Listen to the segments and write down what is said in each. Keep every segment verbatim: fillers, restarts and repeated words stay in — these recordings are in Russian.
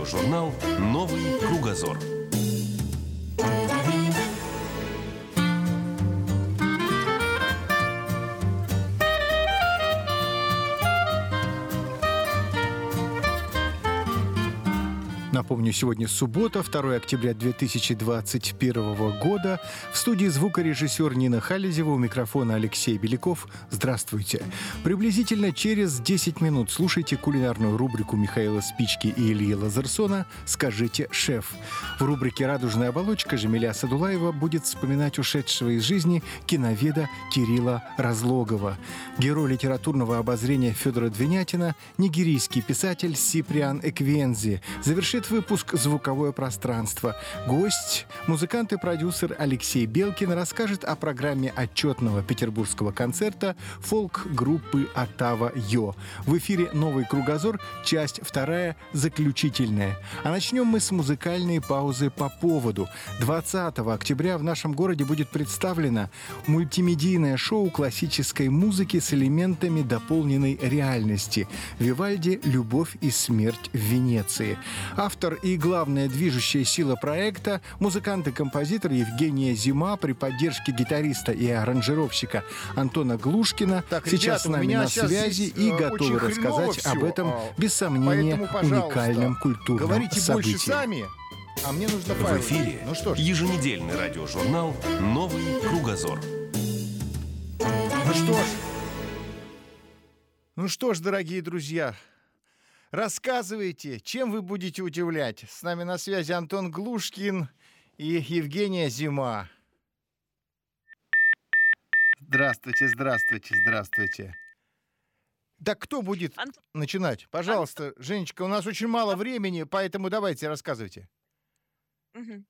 радиожурнал «Новый кругозор». Напомню, сегодня суббота, второе октября две тысячи двадцать первого года. В студии звукорежиссер Нина Халезева, у микрофона Алексей Беляков. Здравствуйте. Приблизительно через десять минут слушайте кулинарную рубрику Михаила Спички и Ильи Лазарсона «Скажите, шеф». В рубрике «Радужная оболочка» Жамиля Садулаева будет вспоминать ушедшего из жизни киноведа Кирилла Разлогова. Герой литературного обозрения Федора Двинятина, нигерийский писатель Сиприан Эквензи, завершит выпуск «Звуковое пространство». Гость, музыкант и продюсер Алексей Белкин расскажет о программе отчетного петербургского концерта фолк-группы «Оттава Йо». В эфире «Новый кругозор», часть вторая, заключительная. А начнем мы с музыкальной паузы по поводу. двадцатого октября в нашем городе будет представлено мультимедийное шоу классической музыки с элементами дополненной реальности «Вивальди. Любовь и смерть в Венеции». Автор и главная движущая сила проекта – музыкант и композитор Евгения Зима при поддержке гитариста и аранжировщика Антона Глушкина. Так, сейчас ребята, с нами на связи и готовы рассказать все. об этом, без сомнения, Поэтому, уникальном культурном говорите событии. Больше сами, а мне нужно В файл. эфире Ну что ж. еженедельный радиожурнал «Новый кругозор». Ну что ж. Ну что ж, дорогие друзья, рассказывайте, чем вы будете удивлять. С нами на связи Антон Глушкин и Евгения Зима. Здравствуйте, здравствуйте, здравствуйте. Так кто будет Антон... начинать? Пожалуйста, Антон... Женечка, у нас очень мало времени, поэтому давайте, рассказывайте. Угу.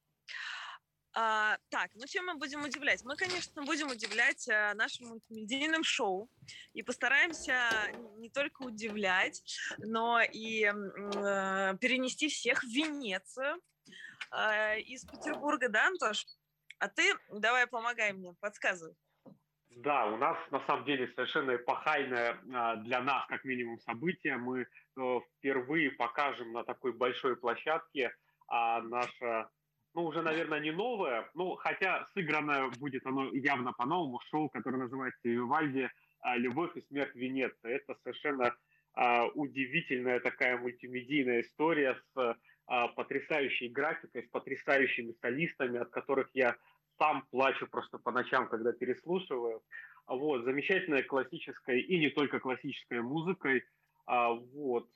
А, так, ну чем мы будем удивлять? Мы, конечно, будем удивлять а, нашим мультимедийным шоу и постараемся не только удивлять, но и а, перенести всех в Венецию а, из Петербурга, да, Антош? А ты давай помогай мне, подсказывай. Да, у нас на самом деле совершенно эпохальное для нас, как минимум, событие. Мы впервые покажем на такой большой площадке наше, ну, уже, наверное, не новое, ну, хотя сыгранное будет оно явно по-новому, шоу, которое называется «Вивальди. Любовь и смерть в Венеции». Это совершенно удивительная такая мультимедийная история с потрясающей графикой, с потрясающими солистами, от которых я сам плачу просто по ночам, когда переслушиваю. Вот, замечательная классическая и не только классическая музыкой. А, вот.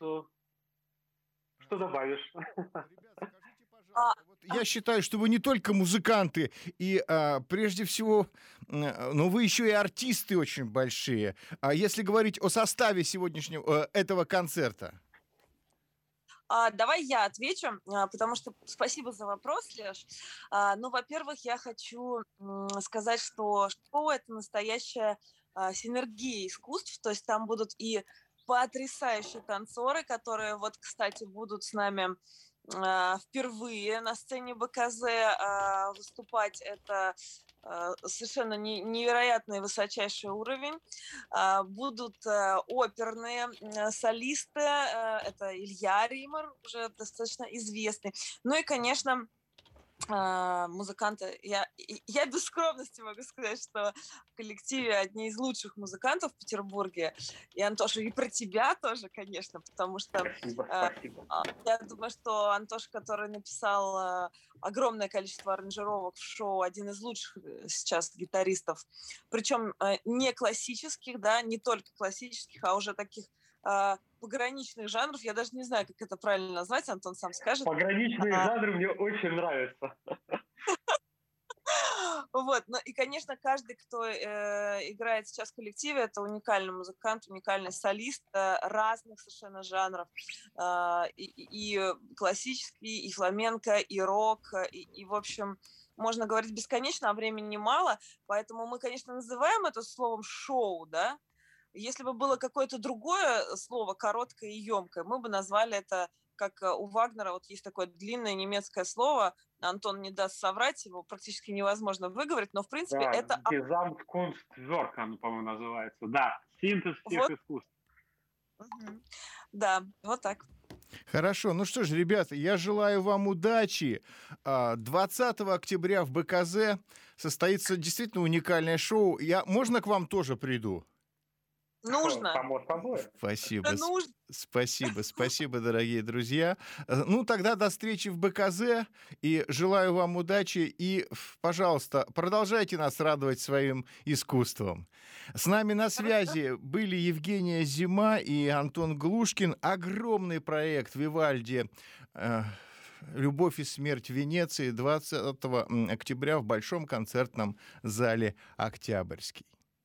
Что добавишь? Ребят, скажите, пожалуйста, вот я считаю, что вы не только музыканты, и а, прежде всего, но вы еще и артисты очень большие. А если говорить о составе сегодняшнего этого концерта? А, давай я отвечу, потому что спасибо за вопрос, Леш. А, ну, во-первых, я хочу м, сказать, что шоу — это настоящая а, синергия искусств, то есть там будут и потрясающие танцоры, которые, вот, кстати, будут с нами а, впервые на сцене БКЗ а, выступать. Это а, совершенно не, невероятный высочайший уровень. А, будут а, оперные а, солисты. А, это Илья Римар, уже достаточно известный. Ну и, конечно, музыканты. Я, я без скромности могу сказать, что в коллективе одни из лучших музыкантов в Петербурге. И, Антоша, и про тебя тоже, конечно, потому что Спасибо, э, спасибо. я думаю, что Антоша, который написал э, огромное количество аранжировок в шоу, один из лучших сейчас гитаристов, причем э, не классических, да, не только классических, а уже таких э, пограничных жанров. Я даже не знаю, как это правильно назвать, Антон сам скажет. Пограничные а, жанры мне очень нравятся. Вот, ну и, конечно, каждый, кто э, играет сейчас в коллективе, это уникальный музыкант, уникальный солист э, разных совершенно жанров. Э, и, и классический, и фламенко, и рок, и, и, в общем, можно говорить бесконечно, а времени мало, поэтому мы, конечно, называем это словом «шоу», да. Если бы было какое-то другое слово, короткое и емкое, мы бы назвали это, как у Вагнера, вот есть такое длинное немецкое слово, Антон не даст соврать, его практически невозможно выговорить, но в принципе Да, это... Gesamtkunstwerk, оно, по-моему, называется. Да, синтез всех вот. искусств. Угу. Да, вот так. Хорошо, ну что ж, ребята, я желаю вам удачи. двадцатого октября в БКЗ состоится действительно уникальное шоу. Я, можно к вам тоже приду? Нужно. Само собой. Спасибо. Да нужно. Спасибо, спасибо, дорогие друзья. Ну, тогда до встречи в БКЗ. И желаю вам удачи. И, пожалуйста, продолжайте нас радовать своим искусством. С нами на связи были Евгения Зима и Антон Глушкин. Огромный проект Вивальди «Любовь и смерть в Венеции» двадцатого октября в Большом концертном зале «Октябрьский».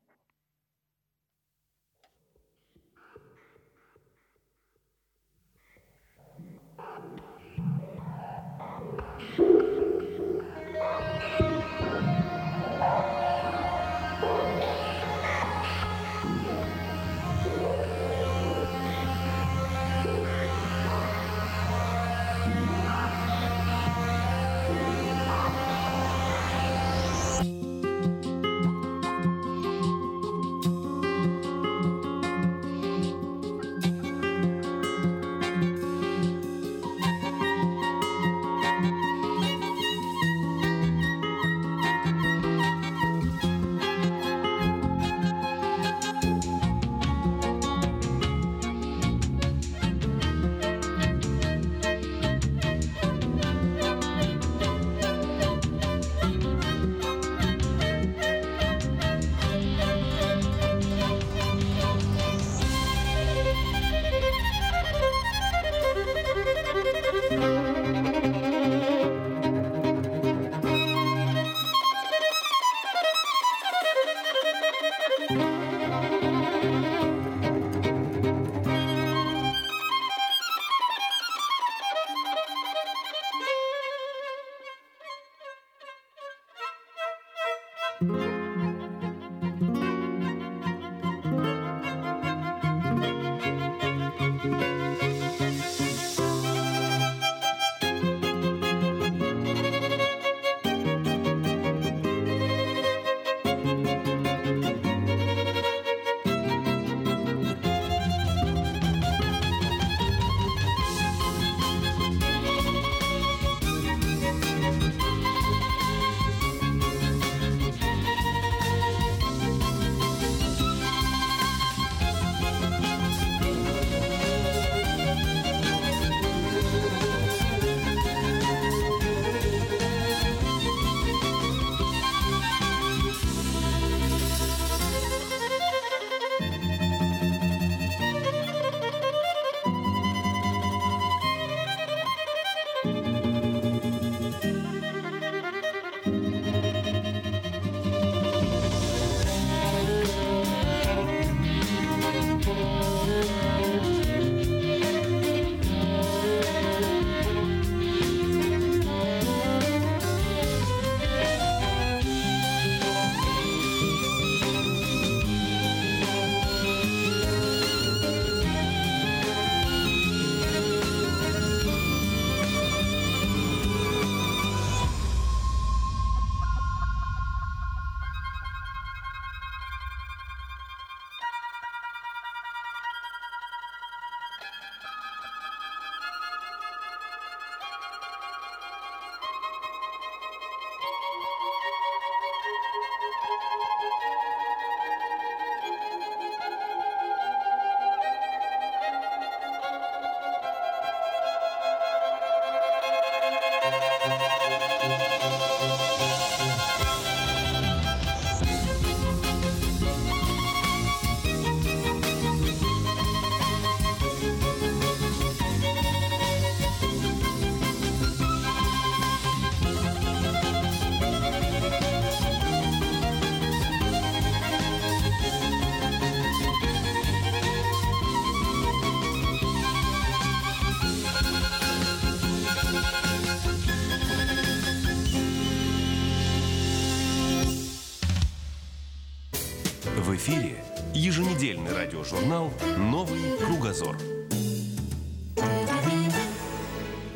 В эфире еженедельный радиожурнал «Новый кругозор».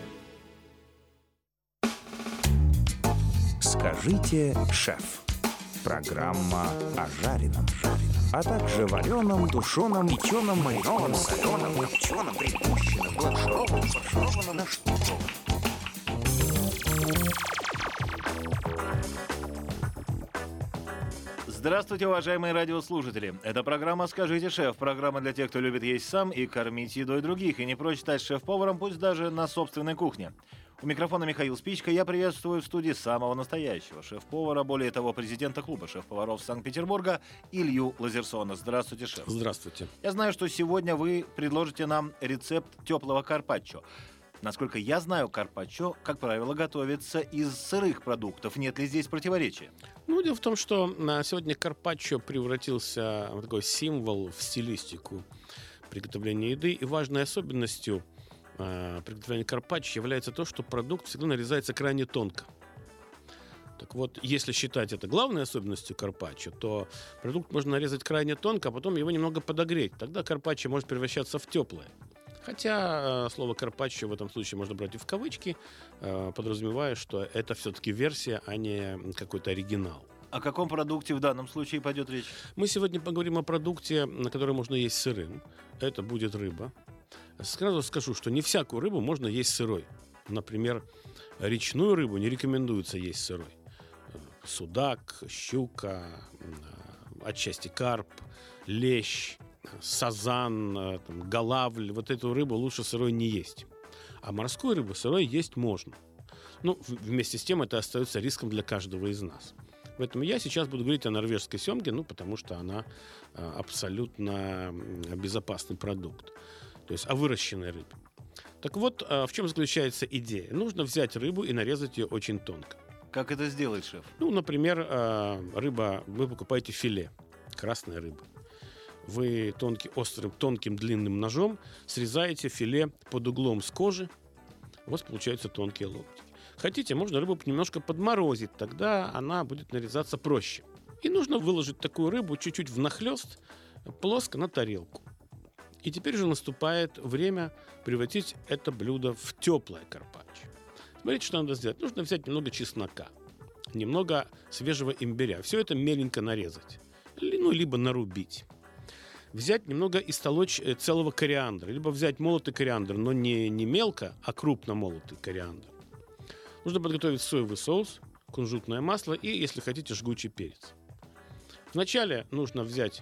Скажите, шеф. Программа о жареном, а также вареном, тушеном, печеном, маринованном, соленом, копченом, припущенном, бланшированном, фаршированном, нашпигованном. Здравствуйте, уважаемые радиослушатели. Это программа «Скажите, шеф». Программа для тех, кто любит есть сам и кормить едой других, и не прочь стать шеф-поваром, пусть даже на собственной кухне. У микрофона Михаил Спичка. Я приветствую в студии самого настоящего шеф-повара, более того, президента клуба шеф-поваров Санкт-Петербурга Илью Лазерсона. Здравствуйте, шеф. Здравствуйте. Я знаю, что сегодня вы предложите нам рецепт теплого карпаччо. Насколько я знаю, карпаччо, как правило, готовится из сырых продуктов. Нет ли здесь противоречия? Ну, дело в том, что сегодня карпаччо превратился в такой символ, в стилистику приготовления еды. И важной особенностью э, приготовления карпаччо является то, что продукт всегда нарезается крайне тонко. Так вот, если считать это главной особенностью карпаччо, то продукт можно нарезать крайне тонко, а потом его немного подогреть. Тогда карпаччо может превращаться в теплое. Хотя э, слово «карпаччо» в этом случае можно брать и в кавычки, э, подразумевая, что это все-таки версия, а не какой-то оригинал. О каком продукте в данном случае пойдет речь? Мы сегодня поговорим о продукте, на который можно есть сырым. Это будет рыба. Сразу скажу, что не всякую рыбу можно есть сырой. Например, речную рыбу не рекомендуется есть сырой. Судак, щука, отчасти карп, лещ, сазан, там, голавль, вот эту рыбу лучше сырой не есть. А морскую рыбу сырой есть можно. Ну, вместе с тем это остается риском для каждого из нас. Поэтому я сейчас буду говорить о норвежской семге, ну, потому что она а, абсолютно безопасный продукт. То есть о выращенной рыбе. Так вот, а, в чем заключается идея? Нужно взять рыбу и нарезать ее очень тонко. Как это сделать, шеф? Ну, например, а, рыба, вы покупаете филе красной рыбы. Вы тонким, острым, тонким длинным ножом срезаете филе под углом с кожи. У вас получаются тонкие ломтики. Хотите, можно рыбу немножко подморозить, тогда она будет нарезаться проще. И нужно выложить такую рыбу чуть-чуть внахлёст, плоско на тарелку. И теперь же наступает время превратить это блюдо в теплое карпаччо. Смотрите, что надо сделать. Нужно взять немного чеснока, немного свежего имбиря. Все это меленько нарезать, ну, либо нарубить. Взять немного истолочь целого кориандра, либо взять молотый кориандр, но не, не мелко, а крупно молотый кориандр. Нужно подготовить соевый соус, кунжутное масло и, если хотите, жгучий перец. Вначале нужно взять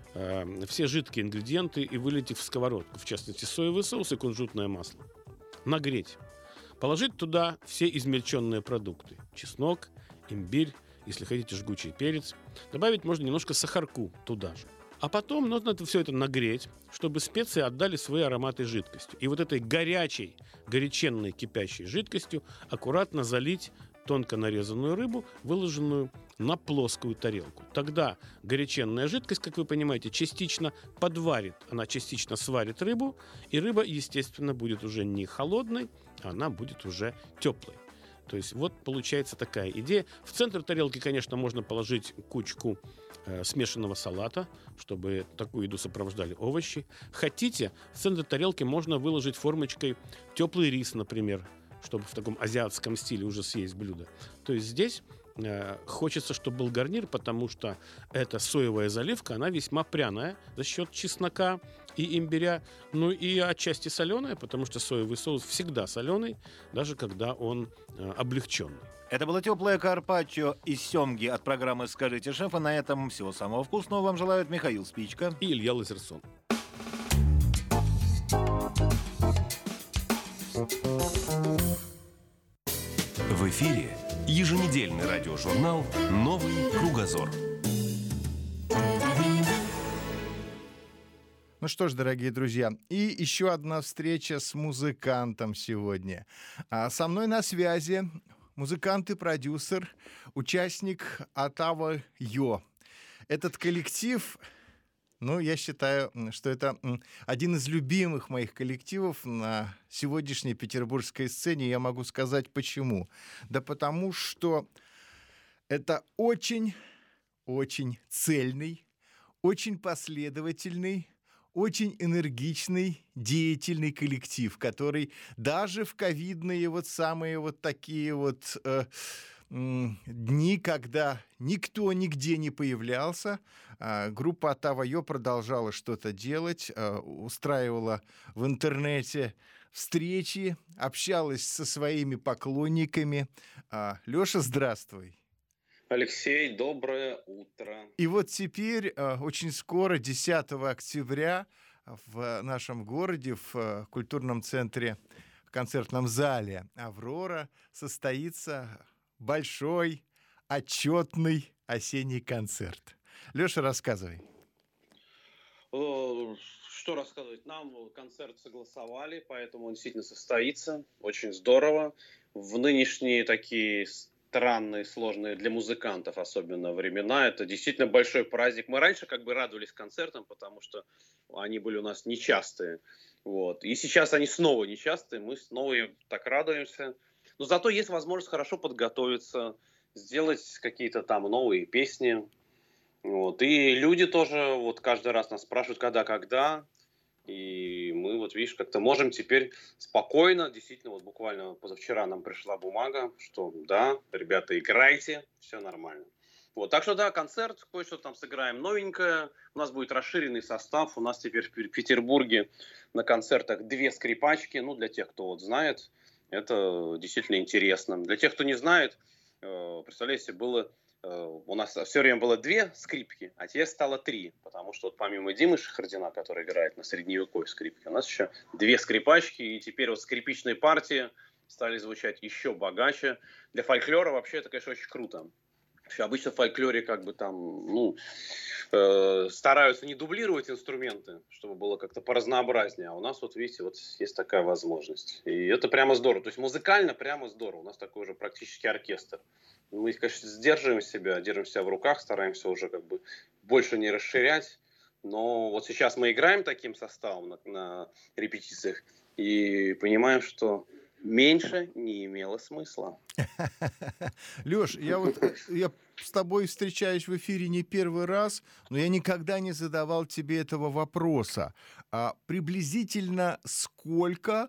э, все жидкие ингредиенты и вылить их в сковородку, в частности, соевый соус и кунжутное масло. Нагреть. Положить туда все измельченные продукты. Чеснок, имбирь, если хотите, жгучий перец. Добавить можно немножко сахарку туда же. А потом нужно это, все это нагреть, чтобы специи отдали свои ароматы жидкостью. И вот этой горячей, горяченной кипящей жидкостью аккуратно залить тонко нарезанную рыбу, выложенную на плоскую тарелку. Тогда горяченная жидкость, как вы понимаете, частично подварит, она частично сварит рыбу, и рыба, естественно, будет уже не холодной, а она будет уже теплой. То есть вот получается такая идея. В центр тарелки, конечно, можно положить кучку э, смешанного салата, чтобы такую еду сопровождали овощи. Хотите, в центр тарелки можно выложить формочкой теплый рис, например, чтобы в таком азиатском стиле уже съесть блюдо. То есть здесь э, хочется, чтобы был гарнир, потому что эта соевая заливка, она весьма пряная за счет чеснока и имбиря, ну и отчасти соленая, потому что соевый соус всегда соленый, даже когда он э, облегченный. Это было теплое карпаччо из семги от программы «Скажите, шеф». А на этом всего самого вкусного вам желают Михаил Спичка и Илья Лазерсон. В эфире еженедельный радиожурнал «Новый кругозор». Ну что ж, дорогие друзья, и еще одна встреча с музыкантом сегодня. А со мной на связи музыкант и продюсер, участник Отава Йо. Этот коллектив, ну, я считаю, что это один из любимых моих коллективов на сегодняшней петербургской сцене. Я могу сказать, почему. Да потому что это очень-очень цельный, очень последовательный, очень энергичный, деятельный коллектив, который даже в ковидные вот самые вот такие вот э, м, дни, когда никто нигде не появлялся. А, группа Атава-Йо продолжала что-то делать, а, устраивала в интернете встречи, общалась со своими поклонниками. А, Лёша, здравствуй. Алексей, доброе утро. И вот теперь, а, очень скоро, десятого октября, в нашем городе, в а, культурном центре, в концертном зале «Аврора» состоится большой, отчетный осенний концерт. Лёша, рассказывай. Э, Что рассказывать? Нам концерт согласовали, поэтому он действительно состоится. Очень здорово. В нынешние такие странные, сложные для музыкантов особенно времена, это действительно большой праздник. Мы раньше как бы радовались концертам, потому что они были у нас нечастые. Вот. И сейчас они снова нечастые, мы снова им так радуемся. Но зато есть возможность хорошо подготовиться, сделать какие-то там новые песни. Вот. И люди тоже вот каждый раз нас спрашивают, когда, когда. И мы вот, видишь, как-то можем теперь спокойно, действительно, вот буквально позавчера нам пришла бумага, что да, ребята, играйте, все нормально. Вот, так что да, концерт, кое-что там сыграем новенькое, у нас будет расширенный состав, у нас теперь в Петербурге на концертах две скрипачки, ну, для тех, кто вот знает, это действительно интересно. Для тех, кто не знает, представляете, было... У нас все время было две скрипки, а теперь стало три. Потому что вот помимо Димы Шахардина, который играет на средневековой скрипке, у нас еще две скрипачки. И теперь вот скрипичные партии стали звучать еще богаче. Для фольклора вообще это, конечно, очень круто. Обычно в фольклоре как бы там, ну, э, стараются не дублировать инструменты, чтобы было как-то поразнообразнее. А у нас вот, видите, вот есть такая возможность. И это прямо здорово. То есть музыкально прямо здорово. У нас такой уже практически оркестр. Мы, конечно, сдерживаем себя, держим себя в руках, стараемся уже как бы больше не расширять. Но вот сейчас мы играем таким составом на, на репетициях и понимаем, что меньше не имело смысла. Лёш, я вот я с тобой встречаюсь в эфире не первый раз, но я никогда не задавал тебе этого вопроса. А приблизительно сколько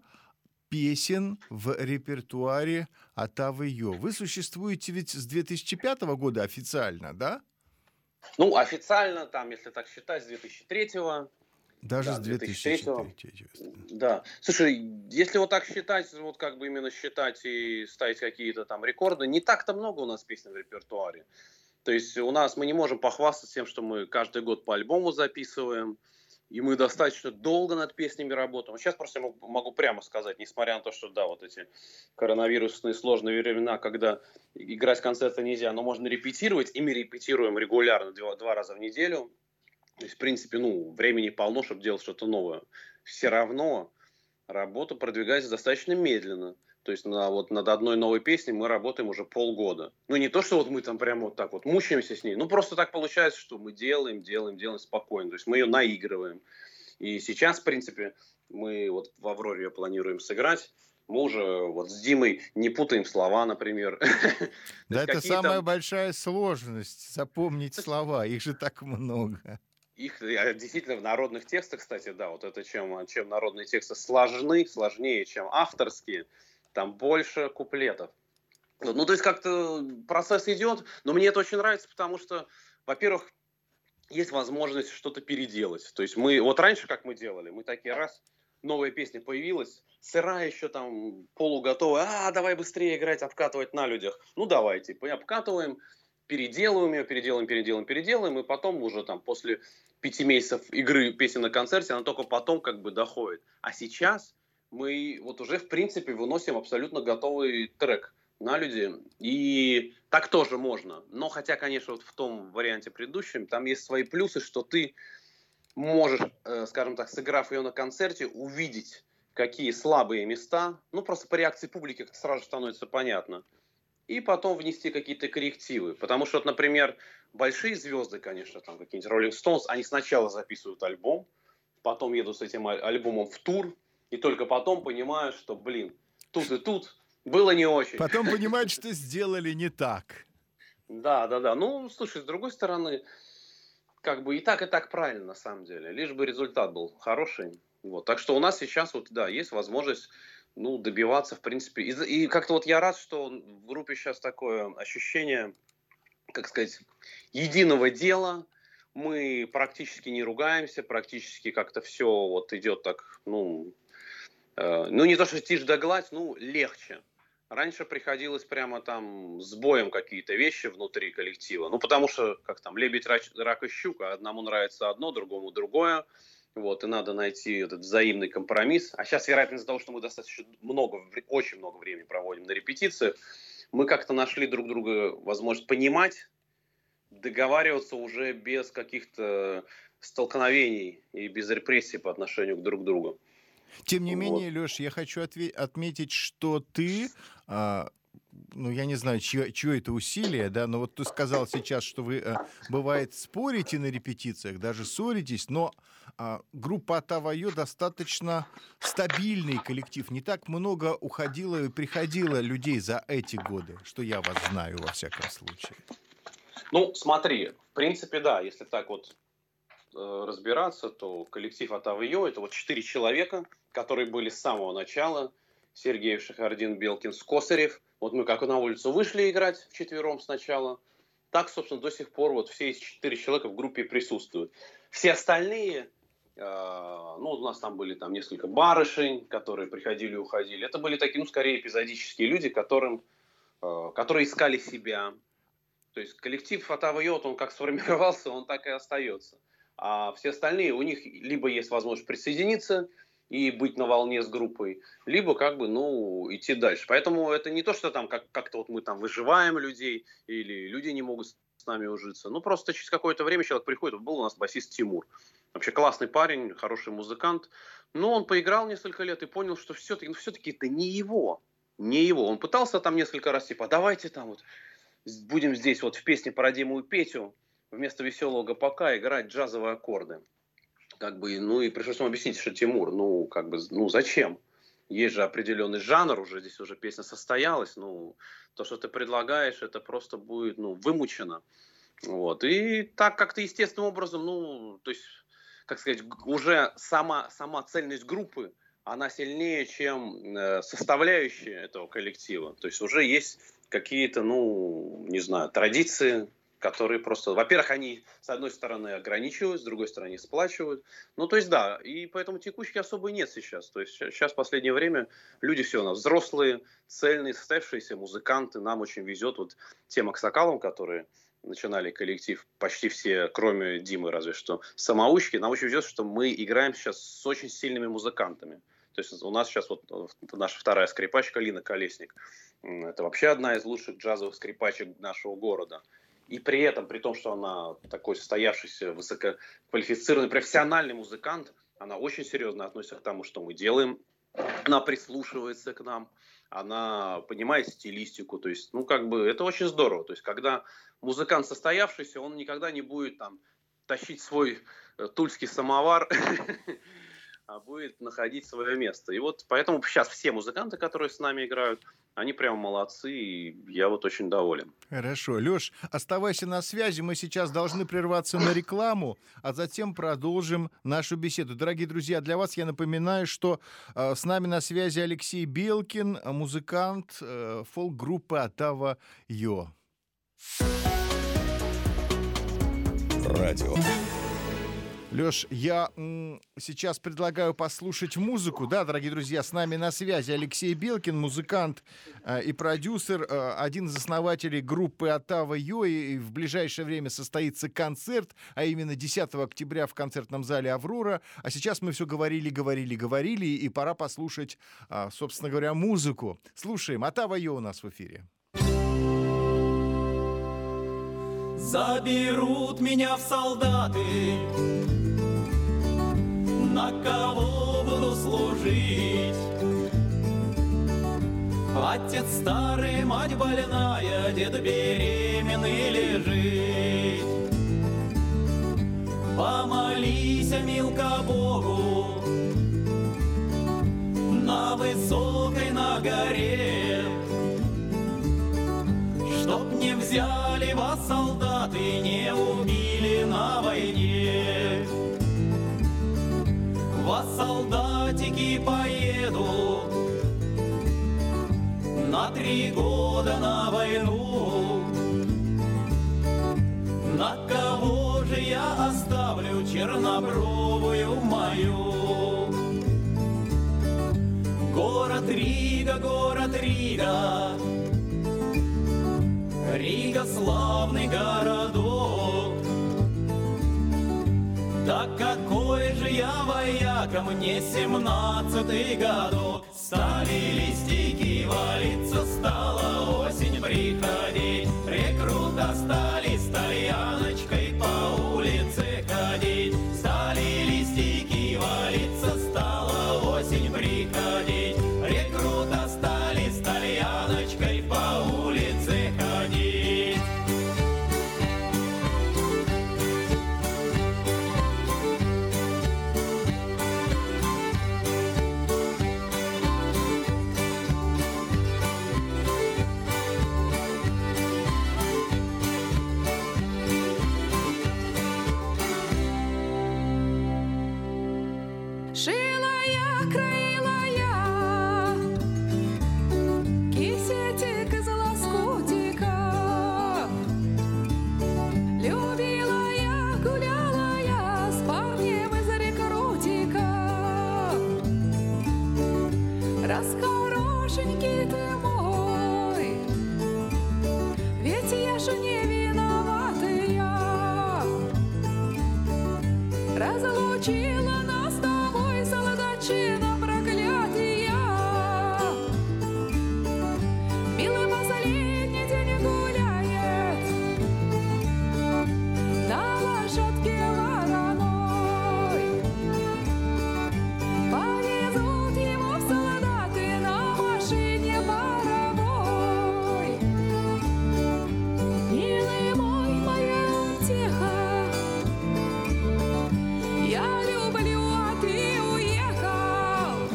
песен в репертуаре Атавы-Йо? Вы существуете ведь с две тысячи пятого года официально, да? Ну, официально, там, если так считать, с две тысячи третьего. Даже да, с две тысячи третьего. Да. Слушай, если вот так считать, вот как бы именно считать и ставить какие-то там рекорды, не так-то много у нас песен в репертуаре. То есть у нас, мы не можем похвастаться тем, что мы каждый год по альбому записываем. И мы достаточно долго над песнями работаем. Сейчас просто я могу прямо сказать, несмотря на то, что да, вот эти коронавирусные сложные времена, когда играть концерты нельзя, но можно репетировать, и мы репетируем регулярно два, два раза в неделю. То есть, в принципе, ну, времени полно, чтобы делать что-то новое. Все равно работа продвигается достаточно медленно. То есть на, вот, над одной новой песней мы работаем уже полгода. Ну, не то, что вот мы там прямо вот так вот мучаемся с ней. Ну, просто так получается, что мы делаем, делаем, делаем спокойно. То есть мы ее наигрываем. И сейчас, в принципе, мы вот в «Авроре» ее планируем сыграть. Мы уже вот с Димой не путаем слова, например. Да, это самая большая сложность — запомнить слова. Их же так много. Их действительно в народных текстах, кстати, да, вот это чем, чем народные тексты сложны, сложнее, чем авторские, там больше куплетов. Ну, то есть как-то процесс идет, но мне это очень нравится, потому что, во-первых, есть возможность что-то переделать. То есть мы, вот раньше как мы делали, мы такие раз, новая песня появилась, сырая еще там полуготовая, а, давай быстрее играть, обкатывать на людях. Ну, давайте, обкатываем, переделываем ее, переделаем, переделаем, переделаем, и потом уже там после пяти месяцев игры песен на концерте, она только потом как бы доходит. А сейчас мы вот уже в принципе выносим абсолютно готовый трек на люди, и так тоже можно. Но хотя, конечно, вот в том варианте предыдущем, там есть свои плюсы, что ты можешь, э, скажем так, сыграв ее на концерте, увидеть, какие слабые места, ну просто по реакции публики как сразу становится понятно. И потом внести какие-то коррективы. Потому что, вот, например, большие звезды, конечно, там какие-нибудь Rolling Stones, они сначала записывают альбом, потом едут с этим альбомом в тур, и только потом понимают, что, блин, тут и тут было не очень. Потом понимают, что сделали не так. Да, да, да. Ну, слушай, с другой стороны, как бы и так, и так правильно, на самом деле. Лишь бы результат был хороший. Вот. Так что у нас сейчас, вот, да, есть возможность ну, добиваться, в принципе. И, и как-то вот я рад, что в группе сейчас такое ощущение, как сказать, единого дела. Мы практически не ругаемся, практически как-то все вот идет так, ну, э, ну не то что тишь да гладь, ну, легче. Раньше приходилось прямо там с боем какие-то вещи внутри коллектива. Ну, потому что, как там, лебедь, рак, рак и щука. Одному нравится одно, другому другое. Вот, и надо найти этот взаимный компромисс. А сейчас, вероятно, из-за того, что мы достаточно много, очень много времени проводим на репетициях, мы как-то нашли друг друга возможность понимать, договариваться уже без каких-то столкновений и без репрессий по отношению к друг другу. Тем не Вот. менее, Леш, я хочу отве- отметить, что ты, а, ну, я не знаю, чье, чье это усилие, да, но вот ты сказал сейчас, что вы, а, бывает, спорите на репетициях, даже ссоритесь, но а, группа Атава-Йо достаточно стабильный коллектив. Не так много уходило и приходило людей за эти годы, что я вас знаю, во всяком случае. Ну, смотри, в принципе, да, если так вот э, разбираться, то коллектив Атава-Йо — это вот четыре человека, которые были с самого начала. Сергеев, Шахардин, Белкин, Скосарев. Вот мы как на улицу вышли играть вчетвером сначала, так, собственно, до сих пор вот все эти четыре человека в группе присутствуют. Все остальные, э, ну, у нас там были там несколько барышень, которые приходили и уходили. Это были такие, ну, скорее эпизодические люди, которым, э, которые искали себя. То есть коллектив Атава-Йо, он как сформировался, он так и остается. А все остальные, у них либо есть возможность присоединиться и быть на волне с группой, либо как бы, ну, идти дальше. Поэтому это не то, что там как- как-то вот мы там выживаем людей, или люди не могут с нами ужиться. Ну, просто через какое-то время человек приходит. Был у нас басист Тимур. Вообще классный парень, хороший музыкант. Но он поиграл несколько лет и понял, что все-таки, ну, все-таки это не его. Не его. Он пытался там несколько раз, типа, давайте там вот будем здесь вот в песне про Диму и Петю вместо веселого гопака играть джазовые аккорды. Как бы, ну и пришлось ему объяснить, что Тимур, ну, как бы, ну, зачем? Есть же определенный жанр, уже здесь уже песня состоялась, ну, то, что ты предлагаешь, это просто будет, ну, вымучено. Вот. И так как-то естественным образом, ну, то есть, как сказать, уже сама, сама цельность группы, она сильнее, чем э, составляющие этого коллектива. То есть уже есть какие-то, ну, не знаю, традиции, которые просто, во-первых, они, с одной стороны, ограничивают, с другой стороны, сплачивают. Ну, то есть, да, и поэтому текучки особо нет сейчас. То есть сейчас в последнее время люди все у нас взрослые, цельные, состоявшиеся музыканты. Нам очень везет вот тем аксакалам, которые начинали коллектив, почти все, кроме Димы разве что, самоучки. Нам очень везет, что мы играем сейчас с очень сильными музыкантами. То есть у нас сейчас вот наша вторая скрипачка Лина Колесник. Это вообще одна из лучших джазовых скрипачек нашего города. И при этом, при том, что она такой состоявшийся, высококвалифицированный, профессиональный музыкант, она очень серьезно относится к тому, что мы делаем. Она прислушивается к нам, она понимает стилистику. То есть, ну, как бы, это очень здорово. То есть, когда музыкант состоявшийся, он никогда не будет там тащить свой э, тульский самовар, а будет находить свое место. И вот поэтому сейчас все музыканты, которые с нами играют, они прям молодцы, и я вот очень доволен. Хорошо. Леш, оставайся на связи. Мы сейчас должны прерваться на рекламу, а затем продолжим нашу беседу. Дорогие друзья, для вас я напоминаю, что э, с нами на связи Алексей Белкин, музыкант э, фолк-группы Атава-Йо. Радио. Леш, я м, сейчас предлагаю послушать музыку. Да, дорогие друзья, с нами на связи Алексей Белкин, музыкант э, и продюсер, э, один из основателей группы Атава-Йо. И в ближайшее время состоится концерт, а именно десятого октября в концертном зале «Аврора». А сейчас мы все говорили, говорили, говорили, и пора послушать, э, собственно говоря, музыку. Слушаем. Атава-Йо у нас в эфире. Заберут меня в солдаты, на кого буду служить? Отец старый, мать больная, дед беременный лежит. Помолись, милка, Богу, на высокой на горе, чтоб не взяли вас солдаты, не убили на войне. Вас солдатики поедут три года на войну. На кого же я оставлю чернобровую мою? Город Рига, город Рига, Рига славный городок. Да какой же я вояка, мне семнадцатый годок. Стали листики валиться, стала осень приходить. Рекрута стали с тальяночкой по улице ходить. Стали листики валиться, стала осень приходить. Рекрута стали с тальяночкой по улице ходить. Шила я, краила я кисетик из лоскутика. Любила я, гуляла я с парнем из рекрутика. Раз хорошенький ты мой, ведь я ж не виноватая. Разлучила нас с тобой солдатчина проклятия. Милый последний день гуляет на лошадке вороной. Повезут его в солдаты на машине паровой. Милый мой, моя утеха, я люблю, а ты уехал.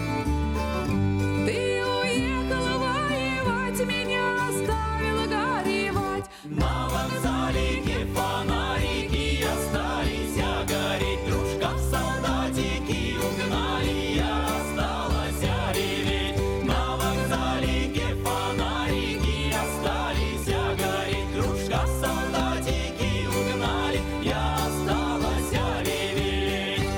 Ты уехал воевать, меня оставил горевать. На вокзалике фонарики остались гореть. Дружка в солдатики угнали, я осталась реветь. На вокзалике фонарики остались гореть. Дружка в солдатики угнали, я осталась реветь.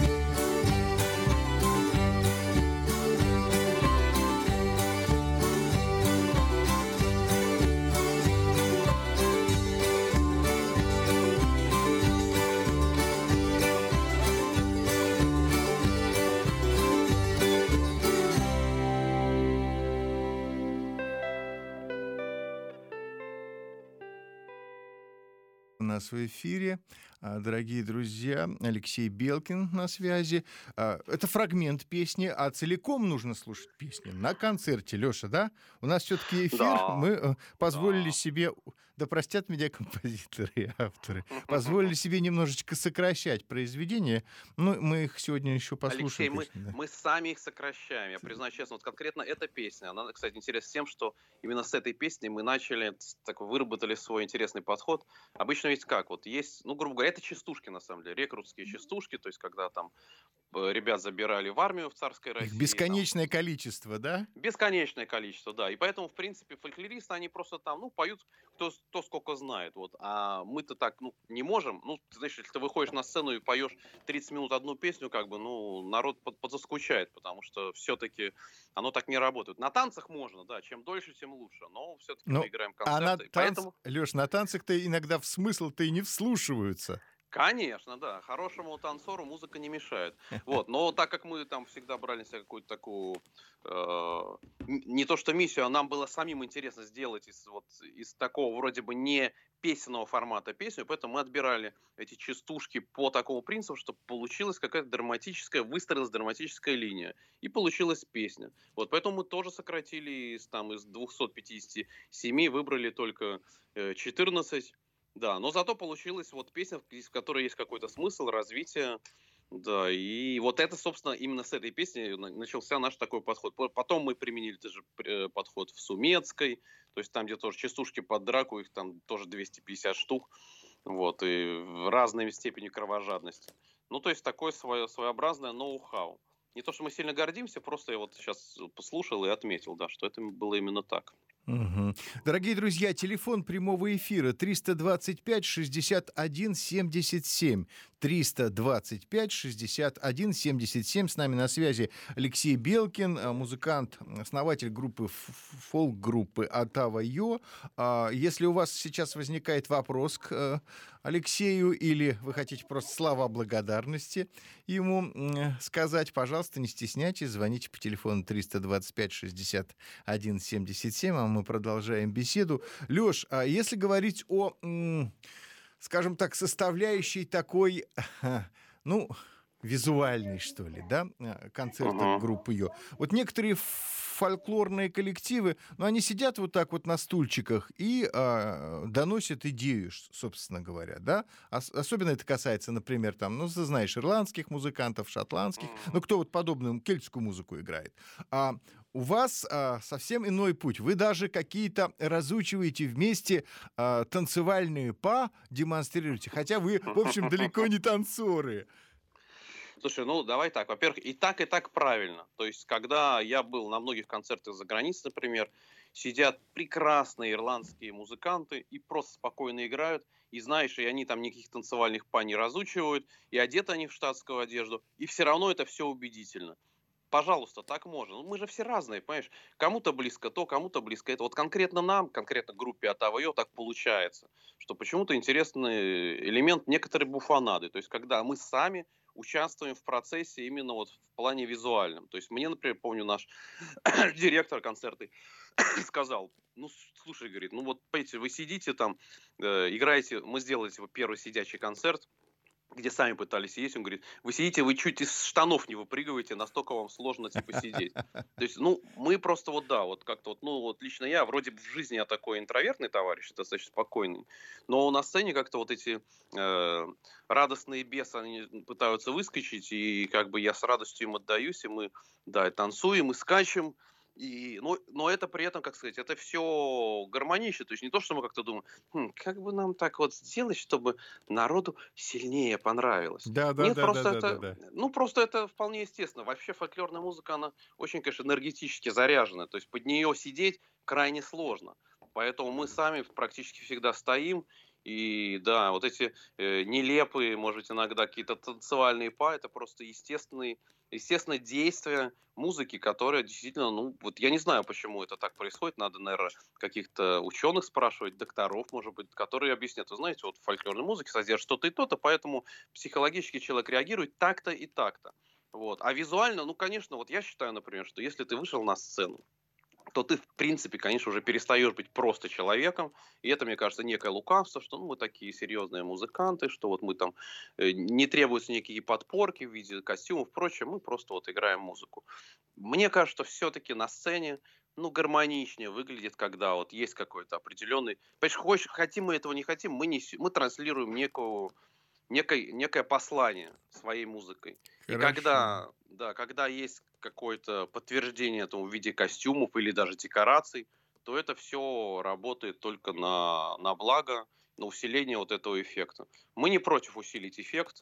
У нас в эфире, а, дорогие друзья, Алексей Белкин на связи. А, Это фрагмент песни, а целиком нужно слушать песню на концерте. Леша, да? У нас все-таки эфир, Да. мы э, позволили себе, да простят меня композиторы и авторы, позволили себе немножечко сокращать произведения. Ну, мы их сегодня еще Алексей, послушаем. мы, конечно, да. мы сами их сокращаем. Я признаю честно, вот конкретно эта песня, она, кстати, интересна тем, что именно с этой песней мы начали, с- так выработали свой интересный подход. Обычно ведь как, вот есть, ну, грубо говоря, это частушки, на самом деле, рекрутские частушки, то есть когда там э, ребят забирали в армию в царской России. Их там, бесконечное количество, да? Бесконечное количество, да. И поэтому, в принципе, фольклористы, они просто там, ну, поют кто, кто сколько знает. Вот. А мы-то так, ну, не можем. Ну, ты знаешь, если ты выходишь на сцену и поешь тридцать минут одну песню, как бы, ну, народ под, подзаскучает, потому что все-таки оно так не работает. На танцах можно, да, чем дольше, тем лучше. Но все-таки Ну, мы играем А концерты. на и танц... Поэтому, Леш, на танцах-то иногда в смысл-то и не вслушиваются. конечно, да, хорошему танцору музыка не мешает. Вот, но так как мы там всегда брали на себя какую-то такую, э, н- не то что миссию, а нам было самим интересно сделать из, вот, из такого вроде бы не песенного формата песню, поэтому мы отбирали эти частушки по такому принципу, чтобы получилась какая-то драматическая, выстроилась драматическая линия, и получилась песня. Вот, поэтому мы тоже сократили из, там, из двухсот пятидесяти семи, выбрали только э, четырнадцать. Да, но зато получилась вот песня, в из которой есть какой-то смысл, развитие. Да, и вот это, собственно, именно с этой песни на- начался наш такой подход. По- Потом мы применили тоже э, подход в Сумецкой, то есть там, где тоже частушки под драку, их там тоже двести пятьдесят штук, вот, и в разной степени кровожадности. Ну, то есть такое свое, своеобразное ноу-хау. Не то, что мы сильно гордимся, просто я вот сейчас послушал и отметил, да, что это было именно так. Угу. Дорогие друзья, телефон прямого эфира триста двадцать пять шестьдесят один семьдесят семь. триста двадцать пять шестьдесят один семьдесят семь. С нами на связи Алексей Белкин, музыкант, основатель группы, фолк-группы «Отава Йо». Если у вас сейчас возникает вопрос к Алексею или вы хотите просто слова благодарности ему сказать, пожалуйста, не стесняйтесь, звоните по телефону триста двадцать пять шестьдесят один семьдесят семь, а мы продолжаем беседу. Лёш, а если говорить о, скажем так, составляющей такой, ну, визуальной, что ли, да, концерта uh-huh. группы Йо. Вот некоторые фольклорные коллективы, ну, они сидят вот так вот на стульчиках и а, доносят идею, собственно говоря, да. Ос- особенно это касается, например, там, ну, ты знаешь, ирландских музыкантов, шотландских, ну, кто вот подобную кельтскую музыку играет. А у вас а, совсем иной путь. Вы даже какие-то разучиваете вместе а, танцевальные па, демонстрируете, хотя вы, в общем, далеко не танцоры. Слушай, ну давай так. Во-первых, и так, и так правильно. То есть, когда я был на многих концертах за границей, например, сидят прекрасные ирландские музыканты и просто спокойно играют. И знаешь, и они там никаких танцевальных па не разучивают, и одеты они в штатскую одежду, и все равно это все убедительно. Пожалуйста, так можно. Ну, мы же все разные, понимаешь? Кому-то близко то, кому-то близко это. Вот конкретно нам, конкретно группе «Отава Йо» так получается, что почему-то интересный элемент некоторой буфонады. То есть, когда мы сами участвуем в процессе именно вот в плане визуальном. То есть мне, например, помню, наш директор концерта сказал, ну, слушай, говорит, ну вот, понимаете, вы сидите там, э, играете, мы сделали типа, первый сидячий концерт, где сами пытались сидеть, он говорит, вы сидите, вы чуть из штанов не выпрыгиваете, настолько вам сложно, типа, сидеть. То есть, ну, мы просто вот, да, вот как-то вот, ну, вот лично я, вроде бы в жизни я такой интровертный товарищ, достаточно спокойный, но на сцене как-то вот эти э, радостные бесы, они пытаются выскочить, и как бы я с радостью им отдаюсь, и мы, да, и танцуем, и скачем. И, но, но это при этом, как сказать, это все гармонично. То есть не то, что мы как-то думаем, хм, как бы нам так вот сделать, чтобы народу сильнее понравилось. Да, да, Нет, да, просто да, это, да, да. ну просто это вполне естественно. Вообще фольклорная музыка, она очень, конечно, энергетически заряжена. То есть под нее сидеть крайне сложно. Поэтому мы сами практически всегда стоим. И да, вот эти э, нелепые, может быть, иногда какие-то танцевальные па, это просто естественные, естественное действие музыки, которая действительно, ну, вот я не знаю, почему это так происходит, надо, наверное, каких-то ученых спрашивать, докторов, может быть, которые объяснят, вы знаете, вот в фольклорной музыке содержит что-то и то-то, поэтому психологически человек реагирует так-то и так-то. Вот. А визуально, ну, конечно, вот я считаю, например, что если ты вышел на сцену, то ты, в принципе, конечно, уже перестаешь быть просто человеком. И это, мне кажется, некое лукавство, что ну, мы такие серьезные музыканты, что вот мы там э, не требуются никакие подпорки в виде костюмов, прочее, мы просто вот играем музыку. Мне кажется, все-таки на сцене ну, гармоничнее выглядит, когда вот есть какой-то определенный... Понимаешь, хотим мы этого, не хотим, мы, не... мы транслируем некую... Некое, некое послание своей музыкой. Хорошо. И когда, да, когда есть какое-то подтверждение этому в виде костюмов или даже декораций, то это все работает только на, на благо, на усиление вот этого эффекта. Мы не против усилить эффект,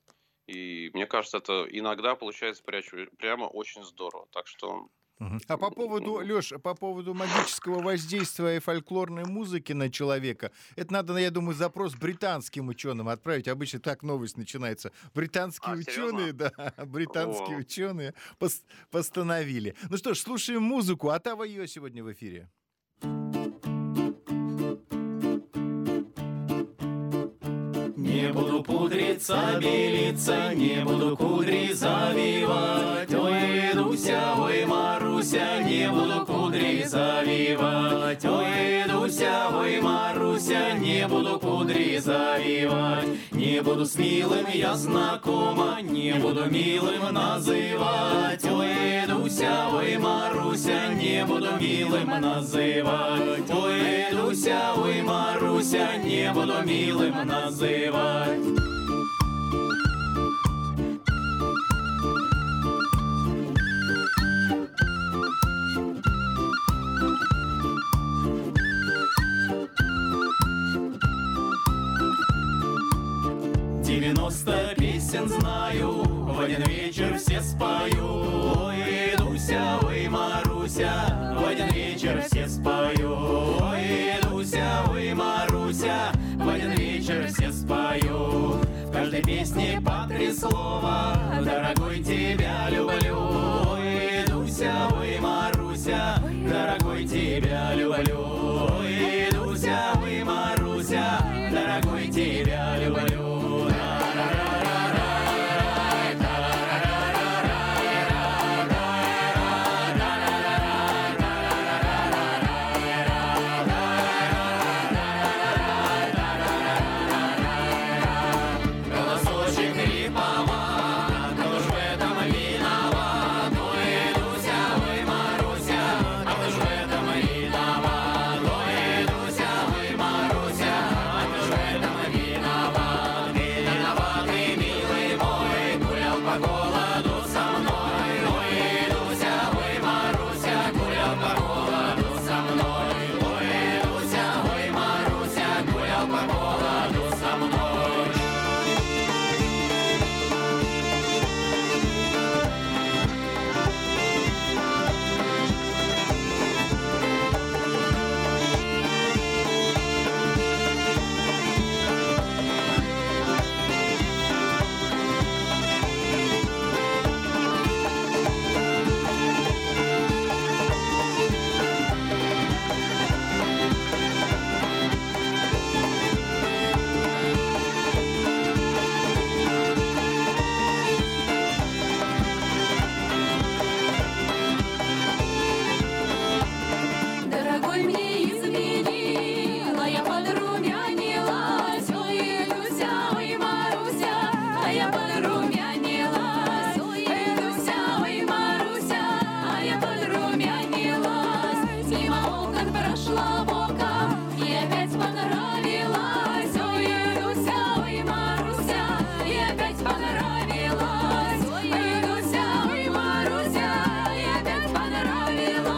и мне кажется, это иногда получается прямо очень здорово. Так что... А по поводу, Лёш, по поводу магического воздействия фольклорной музыки на человека, это надо, я думаю, запрос британским ученым отправить. Обычно так новость начинается. Британские а, ученые, да, британские О. ученые пос- постановили. Ну что ж, слушаем музыку. Отава Йо сегодня в эфире. Не буду пудриться, белиться, не буду кудри завивать. Ой, Дуся, ой, Маруся, не буду кудри завивать. Ой, Дуся, ой, Маруся, не буду кудри завивать. Не буду с милым я знакома, не буду милым называть. Ой, Дуся, ой, Маруся, не буду милым называть. Ой, Дуся, ой, Маруся, не буду милым называть. Девяносто много песен знаю, в один вечер все спою. Ой, Дуся, ой, Маруся, в один вечер все спою. Ой, Дуся, ой, Маруся, в один вечер все спою. В каждой песне по три слова: дорогой, тебя люблю. Ой, Дуся, ой, Маруся, дорогой, тебя люблю. Ой, Дуся, ой, Маруся, дорогой, тебя люблю. Дорогой, мне изменила, я подрумянилась. Ой, Дуся, ой, Маруся, а я подрумянилась. Ой, Дуся, ой, Маруся, а я подрумянилась. Мимо окон прошла боком и опять понравилась. Ой, Дуся, ой, Маруся, и опять понравилась. Ой, Дуся, ой, Маруся, и опять понравилась.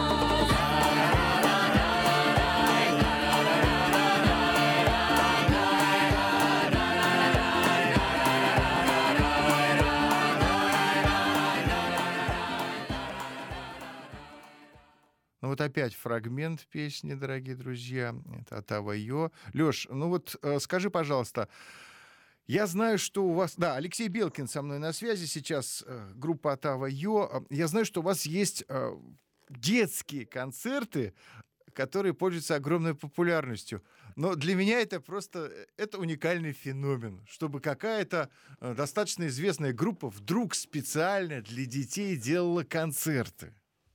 Ну вот опять фрагмент песни, дорогие друзья. Это Отава Йо. Лёш, ну вот э, скажи, пожалуйста, я знаю, что у вас... Да, Алексей Белкин со мной на связи сейчас, э, группа Отава Йо. Я знаю, что у вас есть э, детские концерты, которые пользуются огромной популярностью. Но для меня это просто это уникальный феномен, чтобы какая-то э, достаточно известная группа вдруг специально для детей делала концерты.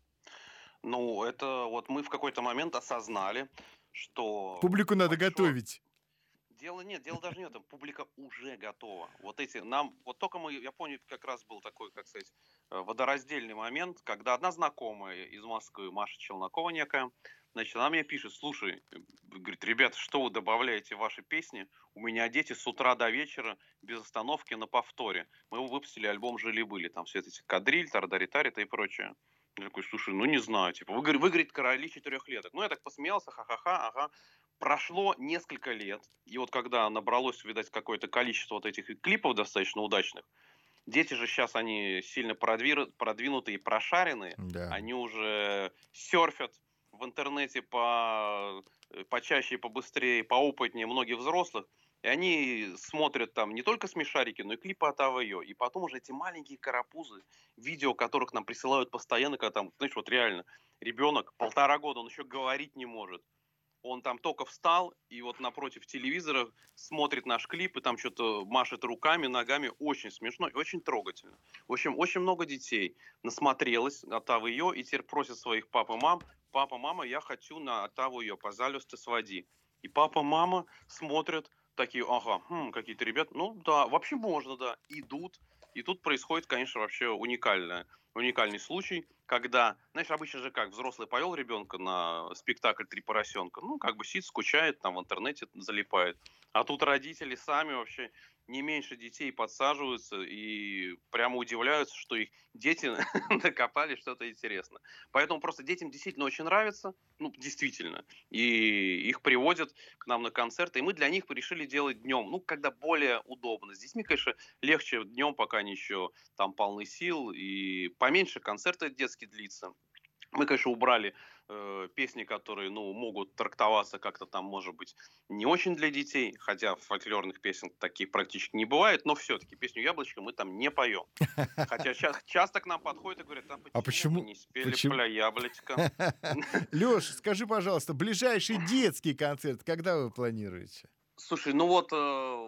Ну, это вот мы в какой-то момент осознали, что... Публику надо большое- готовить. Дело нет, дело даже не в этом. Публика уже готова. Вот эти нам, вот только мы, я помню, как раз был такой, как сказать, э, водораздельный момент, когда одна знакомая из Москвы, Маша Челнокова некая, значит, она мне пишет: слушай, э, говорит, ребята, что вы добавляете в ваши песни? У меня дети с утра до вечера без остановки на повторе. Мы выпустили альбом «Жили-были», там все эти кадриль, тардаритарита и прочее. Я такой: слушай, ну не знаю, типа, вы, говори- вы, говорит, короли четырехлеток. Ну, я так посмеялся, ха-ха-ха, ага. Прошло несколько лет, и вот когда набралось, видать, какое-то количество вот этих клипов достаточно удачных, дети же сейчас, они сильно продвир- продвинутые и прошаренные, Да. они уже серфят в интернете по, почаще, побыстрее, поопытнее многих взрослых, и они смотрят там не только смешарики, но и клипы от Отава Йо. И потом уже эти маленькие карапузы, видео которых нам присылают постоянно, когда там, знаешь, вот реально, ребенок полтора года, он еще говорить не может. Он там только встал, и вот напротив телевизора смотрит наш клип, и там что-то машет руками, ногами. Очень смешно и очень трогательно. В общем, очень много детей насмотрелось на Отава Йо, и теперь просят своих пап и мам: папа, мама, я хочу на Отаву Йо, пожалуйста, своди. И папа, мама смотрят, такие: ага, хм, какие-то ребята, ну да, вообще можно, да, идут. И тут происходит, конечно, вообще уникальное, уникальный случай, когда, знаешь, обычно же как, взрослый повел ребенка на спектакль «Три поросенка», ну, как бы сидит, скучает, там в интернете залипает. А тут родители сами вообще не меньше детей подсаживаются и прямо удивляются, что их дети накопали что-то интересное. Поэтому просто детям действительно очень нравится, ну, действительно. И их приводят к нам на концерты, и мы для них решили делать днем, ну, когда более удобно. С детьми, конечно, легче днем, пока они еще там полны сил, и поменьше концерты детские длится. Мы, конечно, убрали э, песни, которые, ну, могут трактоваться как-то там, может быть, не очень для детей, хотя фольклорных песен таких практически не бывает, но все-таки песню «Яблочко» мы там не поем. Хотя ча- часто к нам подходят и говорят, а почему вы не спели про яблочко? Лёш, скажи, пожалуйста, ближайший детский концерт когда вы планируете? Слушай, ну вот... Э,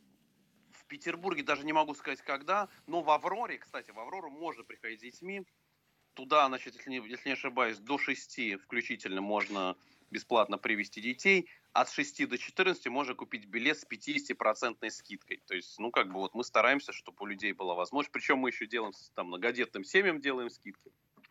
в Петербурге даже не могу сказать, когда, но в «Авроре», кстати, в «Аврору» можно приходить с детьми. Туда, значит, если не, если не ошибаюсь, до шести включительно можно бесплатно привезти детей. От шести до четырнадцати можно купить билет с пятидесятипроцентной скидкой. То есть, ну, как бы вот мы стараемся, чтобы у людей была возможность. Причем мы еще делаем, там, многодетным семьям делаем скидки.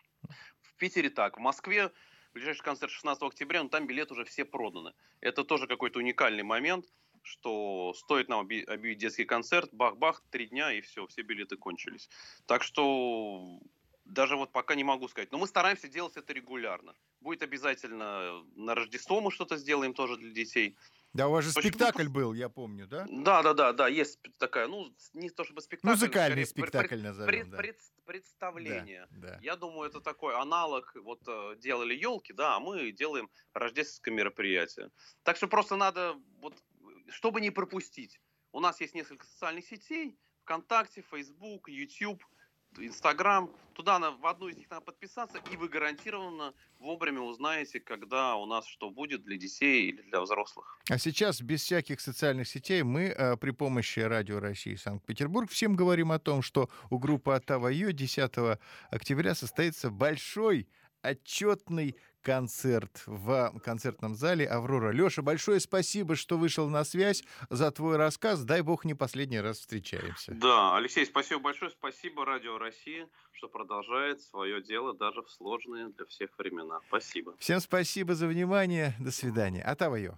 В Питере так. В Москве ближайший концерт шестнадцатого октября, но там билеты уже все проданы. Это тоже какой-то уникальный момент, что стоит нам объявить детский концерт, бах-бах, три дня, и все, все билеты кончились. Так что... Даже вот пока не могу сказать. Но мы стараемся делать это регулярно. Будет обязательно на Рождество мы что-то сделаем тоже для детей. Да, у вас же Почему? спектакль был, я помню, да? Да, да, да, да, есть такая, ну, не то чтобы спектакль. Музыкальный скорее, спектакль пред, назовем, пред, да. пред, представление. Да, да. Я думаю, это такой аналог. Вот э, делали елки, да, а мы делаем рождественское мероприятие. Так что просто надо, вот, чтобы не пропустить. У нас есть несколько социальных сетей: ВКонтакте, Фейсбук, YouTube, Инстаграм. Туда на, в одну из них надо подписаться, и вы гарантированно вовремя узнаете, когда у нас что будет для детей или для взрослых. А сейчас без всяких социальных сетей мы э, при помощи Радио России Санкт-Петербург всем говорим о том, что у группы «Оттава-Йо» десятого октября состоится большой отчетный концерт в концертном зале «Аврора». Лёша, большое спасибо, что вышел на связь, за твой рассказ. Дай бог, не последний раз встречаемся. Да, Алексей, спасибо большое. Спасибо Радио России, что продолжает свое дело даже в сложные для всех времена. Спасибо. Всем спасибо за внимание. До свидания. «Оттава-Йо».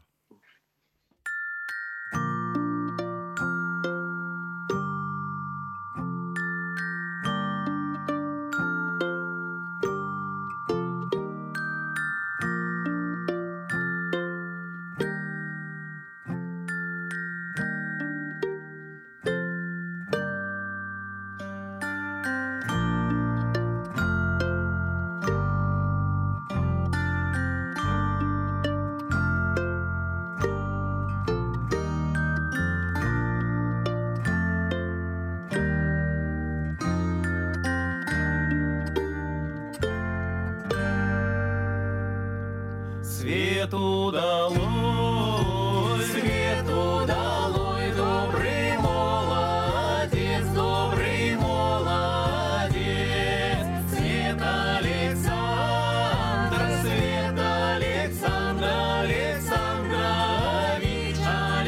Свету долой, свету долой, добрый молодец, добрый молодец. Свет Александр, Свет Александр, Александрович,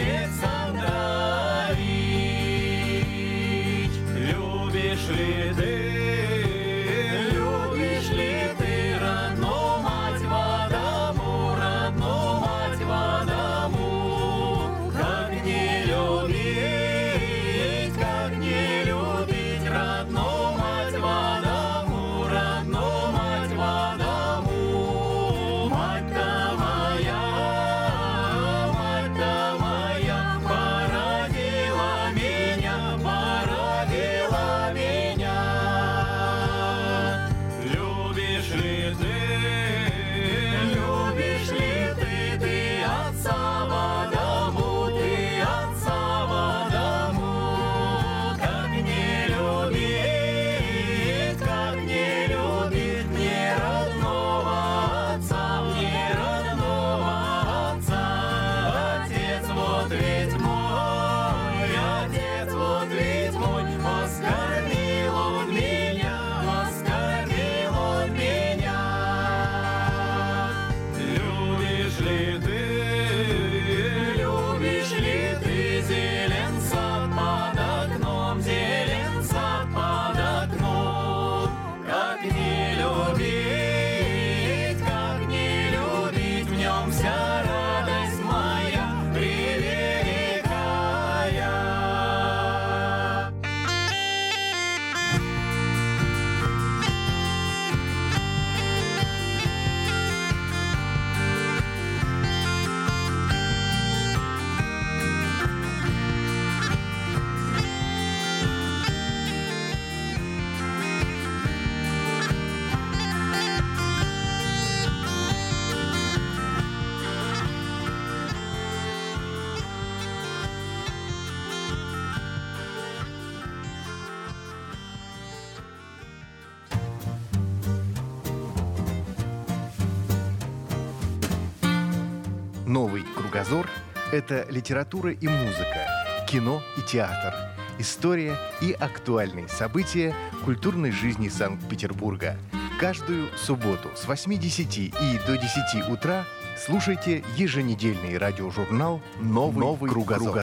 Александрович. Любишь ли ты, любишь ли ты родную мать вода? Породила меня, породила меня. «Новый кругозор» — это литература и музыка, кино и театр, история и актуальные события культурной жизни Санкт-Петербурга. Каждую субботу с восьми десяти и до десяти утра слушайте еженедельный радиожурнал «Новый, Новый кругозор».